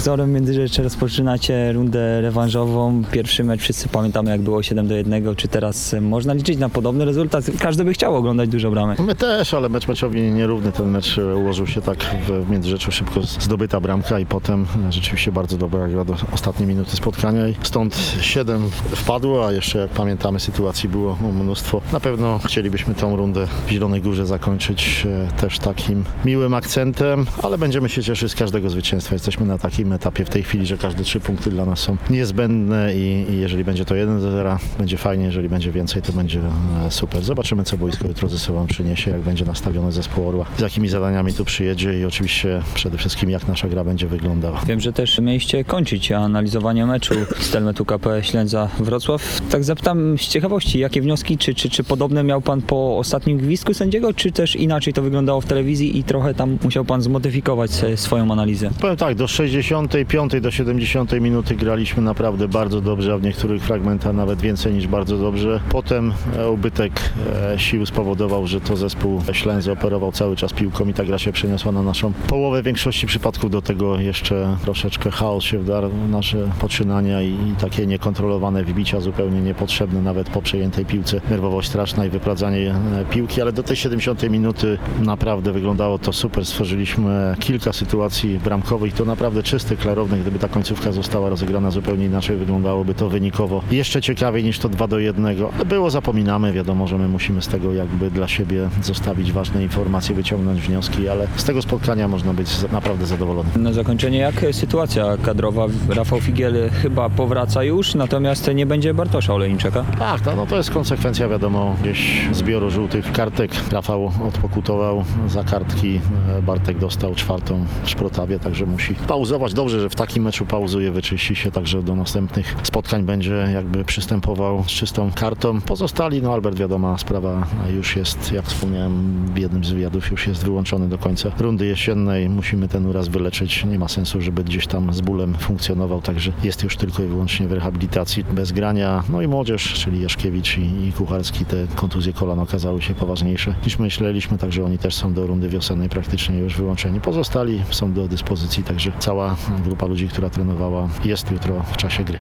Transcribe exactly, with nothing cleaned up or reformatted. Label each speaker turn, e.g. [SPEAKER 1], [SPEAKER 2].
[SPEAKER 1] Zorem Międzyrzecz rozpoczynacie rundę rewanżową. Pierwszy mecz wszyscy pamiętamy, jak było siedem do jednego. Czy teraz można liczyć na podobny rezultat? Każdy by chciał oglądać dużo bramek.
[SPEAKER 2] My też, ale mecz meczowi nierówny. Ten mecz ułożył się tak w Międzyrzeczu, szybko zdobyta bramka i potem rzeczywiście bardzo dobra gra do ostatniej minuty spotkania i stąd siedem wpadło, a jeszcze jak pamiętamy sytuacji było mnóstwo. Na pewno chcielibyśmy tą rundę w Zielonej Górze zakończyć też takim miłym akcentem, ale będziemy się cieszyć z każdego zwycięstwa. Jesteśmy na takim etapie w tej chwili, że każde trzy punkty dla nas są niezbędne i, i jeżeli będzie to jeden do zera, będzie fajnie, jeżeli będzie więcej, to będzie super. Zobaczymy, co boisko jutro ze sobą przyniesie, jak będzie nastawiony zespół Orła, z jakimi zadaniami tu przyjedzie i oczywiście przede wszystkim jak nasza gra będzie wyglądała.
[SPEAKER 1] Wiem, że też mieliście kończyć analizowanie meczu Stelmetu K P Ślędza Wrocław. Tak zapytam z ciekawości, jakie wnioski, czy, czy, czy podobne miał pan po ostatnim gwizdku sędziego, czy też inaczej to wyglądało w telewizji i trochę tam musiał pan zmodyfikować swoją analizę?
[SPEAKER 2] Powiem tak, do sześćdziesiątej piątej do siedemdziesiątej minuty graliśmy naprawdę bardzo dobrze, a w niektórych fragmentach nawet więcej niż bardzo dobrze. Potem ubytek sił spowodował, że to zespół Ślęzy operował cały czas piłką i ta gra się przeniosła na naszą połowę. W większości przypadków do tego jeszcze troszeczkę chaos się wdarł w nasze poczynania i, i takie niekontrolowane wbicia zupełnie niepotrzebne nawet po przejętej piłce. Nerwowość straszna i wyprowadzanie piłki, ale do tej siedemdziesiątej minuty naprawdę wyglądało to super. Stworzyliśmy kilka sytuacji bramkowych, to naprawdę czyste, klarowne. Gdyby ta końcówka została rozegrana zupełnie inaczej, wyglądałoby to wynikowo jeszcze ciekawiej niż to dwa do jednego. Ale było, zapominamy, wiadomo, że my musimy z tego jakby dla siebie zostawić ważne informacje, wyciągnąć wnioski, ale z tego spotkania można być naprawdę zadowolony.
[SPEAKER 1] Na zakończenie, jak sytuacja kadrowa? Rafał Figiel chyba powraca już, natomiast nie będzie Bartosza Olejniczaka.
[SPEAKER 2] Tak, no, no to jest konsekwencja, wiadomo, gdzieś zbioru żółtych kartek. Rafał odpokutował za kartki, Bartek dostał czwartą w Szprotawie, także musi pauzować. Dobrze, że w takim meczu pauzuje, wyczyści się, także do następnych spotkań będzie jakby przystępował z czystą kartą. Pozostali, no Albert, wiadoma sprawa, już jest, jak wspomniałem w jednym z wywiadów, już jest wyłączony do końca rundy jesiennej. Musimy ten uraz wyleczyć. Nie ma sensu, żeby gdzieś tam z bólem funkcjonował, także jest już tylko i wyłącznie w rehabilitacji bez grania. No i młodzież, czyli Jaszkiewicz i, i Kucharski, te kontuzje kolan okazały się poważniejsze niż myśleliśmy, także oni też są do rundy wiosennej praktycznie już wyłączeni. Pozostali są do dyspozycji, także cała grupa ludzi, która trenowała, jest jutro w czasie gry.